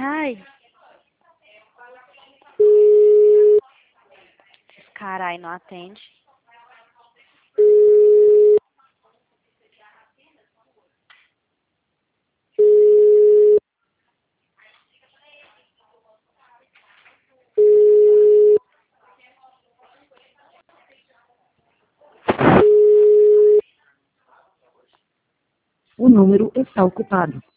Ai, esses carai não atende. O número está ocupado.